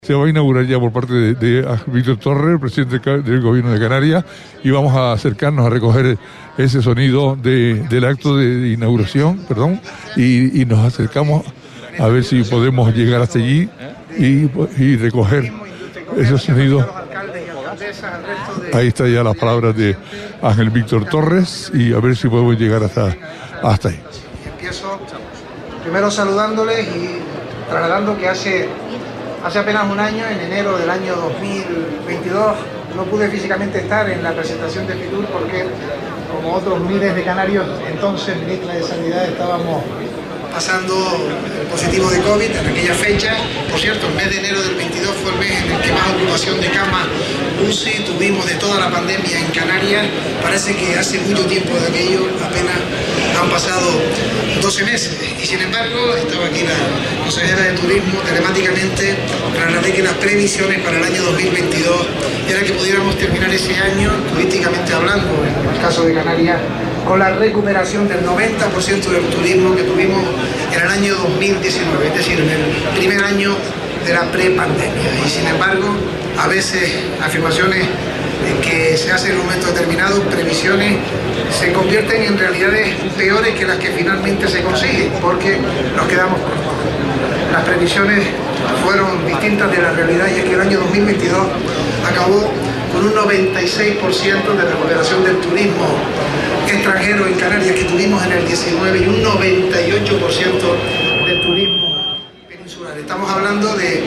Se va a inaugurar ya por parte de Víctor Torres, el presidente del gobierno de Canarias, y vamos a acercarnos a recoger ese sonido del acto de inauguración, y nos acercamos a ver si podemos llegar hasta allí y recoger esos sonidos. Ahí está ya las palabras de Ángel Víctor Torres y a ver si podemos llegar hasta ahí. Empiezo primero saludándoles y trasladando que hace apenas un año, en enero del año 2022, no pude físicamente estar en la presentación de Fitur porque, como otros miles de canarios, entonces ministra de Sanidad, estábamos pasando el positivo de COVID en aquella fecha. Por cierto, el mes de enero del 22 fue el mes en el que más ocupación de cama UCI tuvimos de toda la pandemia en Canarias. Parece que hace mucho tiempo de aquello, apenas han pasado 12 meses. Y sin embargo, estaba aquí la consejera de Turismo, telemáticamente trasladé que las previsiones para el año 2022 era que pudiéramos terminar ese año, turísticamente hablando, en el caso de Canarias, con la recuperación del 90% del turismo que tuvimos en el año 2019, es decir, en el primer año de la prepandemia. Y sin embargo, a veces afirmaciones que se hacen en un momento determinado, previsiones, se convierten en realidades peores que las que finalmente se consiguen, porque nos quedamos cortos. Las previsiones fueron distintas de la realidad, y es que el año 2022 acabó con un 96% de recuperación del turismo extranjero en Canarias que tuvimos en el 19 y un 98% del turismo peninsular. Estamos hablando de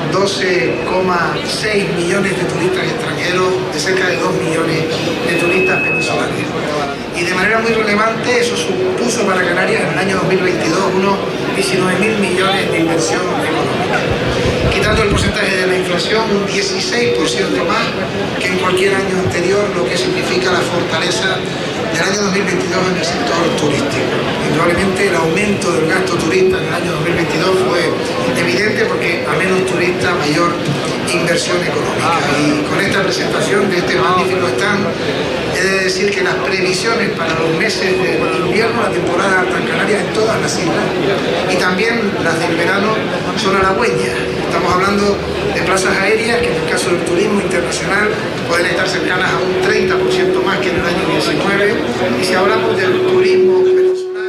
12,6 millones de turistas extranjeros, de cerca de 2 millones de turistas peninsulares. Y de manera muy relevante eso supuso para Canarias en el año 2022 unos 19.000 millones de inversión económica. Quitando el porcentaje de la inflación, un 16% más que en cualquier año anterior, lo que significa la fortaleza del año 2022 en el sector turístico. Indudablemente el aumento del gasto turista en el año 2022 fue evidente porque a menos turistas mayor inversión económica. Y con esta presentación de este magnífico stand, he de decir que las previsiones para los meses de invierno, la temporada alta en Canarias en todas las islas, y también las del verano, son halagüeñas. Estamos hablando de plazas aéreas que en el caso del turismo internacional pueden estar cercanas a un 30% más que en el año 19, y si hablamos del turismo peninsular,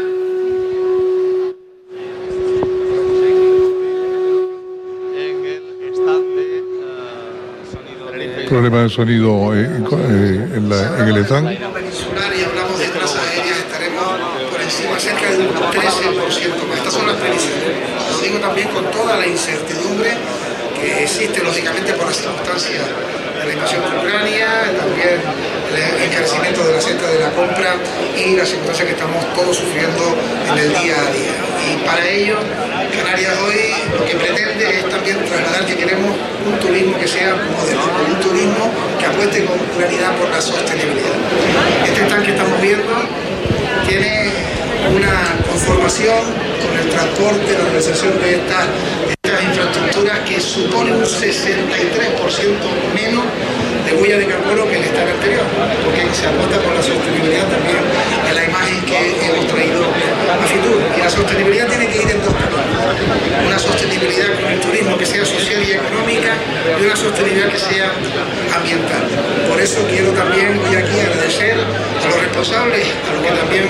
Problema de sonido en el stand. peninsular, y hablamos de plazas aéreas, estaremos por encima cerca de un 13% más. Estas son las previsiones. Lo digo también con toda la incertidumbre que existe, lógicamente, por las circunstancias de la invasión de Ucrania, también el encarecimiento de la cesta de la compra y las circunstancias que estamos todos sufriendo en el día a día. Y para ello, Canarias hoy lo que pretende es también trasladar que queremos un turismo que sea moderno, un turismo que apueste con claridad por la sostenibilidad. Este stand que estamos viendo tiene una conformación con el transporte, la realización de estas infraestructuras que supone un 63% menos de huella de carbono que el stand anterior, porque se apuesta por la sostenibilidad también en la imagen que hemos traído a Fitur. Y la sostenibilidad tiene que ir en dos caminos: una sostenibilidad con el turismo que sea social y económica, y una sostenibilidad que sea ambiental. Por eso quiero también hoy aquí agradecer a los responsables, a los que también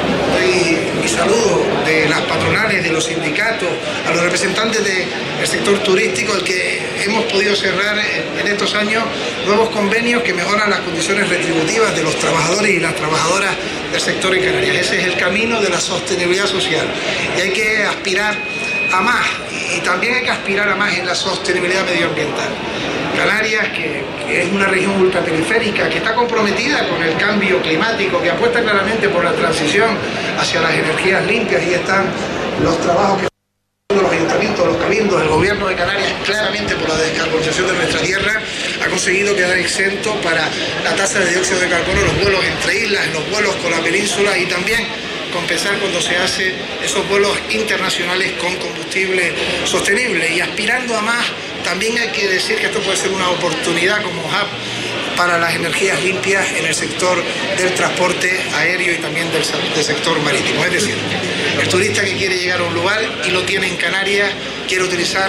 doy mi saludo, de las patronales, de los sindicatos, a los representantes del sector turístico, el que hemos podido cerrar en estos años nuevos convenios que mejoran las condiciones retributivas de los trabajadores y las trabajadoras del sector en Canarias. Ese es el camino de la sostenibilidad social, y hay que aspirar a más, y también hay que aspirar a más en la sostenibilidad medioambiental. Canarias, que es una región ultraperiférica, que está comprometida con el cambio climático, que apuesta claramente por la transición hacia las energías limpias, y están los trabajos que los ayuntamientos, los cabildos, el gobierno de Canarias, claramente por la descarbonización de nuestra tierra, ha conseguido quedar exento para la tasa de dióxido de carbono en los vuelos entre islas, en los vuelos con la península, y también compensar cuando se hace esos vuelos internacionales con combustible sostenible. Y aspirando a más, también hay que decir que esto puede ser una oportunidad como hub para las energías limpias en el sector del transporte aéreo y también del sector marítimo. Es decir, el turista que quiere llegar a un lugar y lo tiene en Canarias, quiere utilizar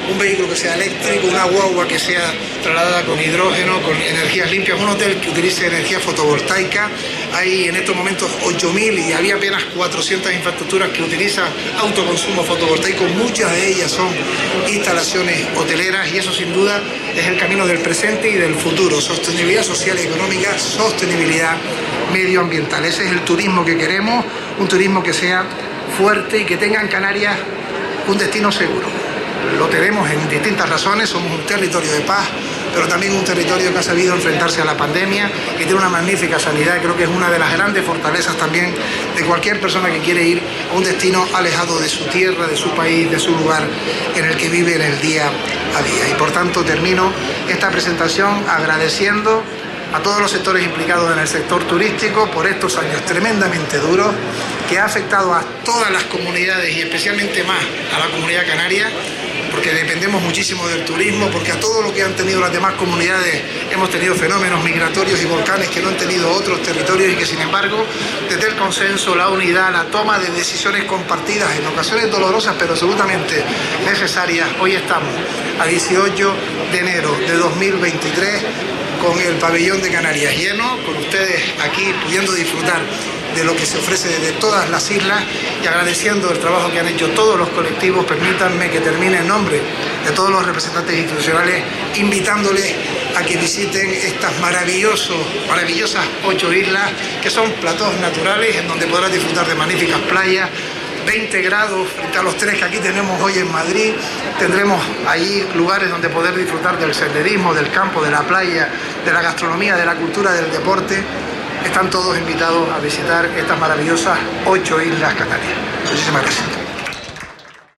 un vehículo que sea eléctrico, una guagua que sea trasladada con hidrógeno, con energías limpias, un hotel que utilice energía fotovoltaica. Hay en estos momentos 8.000 y había apenas 400 infraestructuras que utilizan autoconsumo fotovoltaico. Muchas de ellas son instalaciones hoteleras y eso sin duda es el camino del presente y del futuro. Sostenibilidad social y económica, sostenibilidad medioambiental. Ese es el turismo que queremos, un turismo que sea fuerte y que tenga en Canarias un destino seguro. Lo tenemos en distintas razones, somos un territorio de paz, pero también un territorio que ha sabido enfrentarse a la pandemia, que tiene una magnífica sanidad. Creo que es una de las grandes fortalezas también de cualquier persona que quiere ir a un destino alejado de su tierra, de su país, de su lugar en el que vive en el día a día. Y por tanto termino esta presentación agradeciendo a todos los sectores implicados en el sector turístico por estos años tremendamente duros que ha afectado a todas las comunidades y especialmente más a la comunidad canaria, porque dependemos muchísimo del turismo, porque a todo lo que han tenido las demás comunidades hemos tenido fenómenos migratorios y volcanes que no han tenido otros territorios y que sin embargo desde el consenso, la unidad, la toma de decisiones compartidas, en ocasiones dolorosas pero absolutamente necesarias, hoy estamos a 18 de enero de 2023 con el pabellón de Canarias lleno, con ustedes aquí pudiendo disfrutar de lo que se ofrece desde todas las islas y agradeciendo el trabajo que han hecho todos los colectivos. Permítanme que termine en nombre de todos los representantes institucionales invitándoles a que visiten estas maravillosas 8 islas que son platós naturales en donde podrán disfrutar de magníficas playas, 20 grados frente a los 3 que aquí tenemos hoy en Madrid. Tendremos allí lugares donde poder disfrutar del senderismo, del campo, de la playa, de la gastronomía, de la cultura, del deporte. Están todos invitados a visitar estas maravillosas 8 islas canarias. Muchísimas gracias.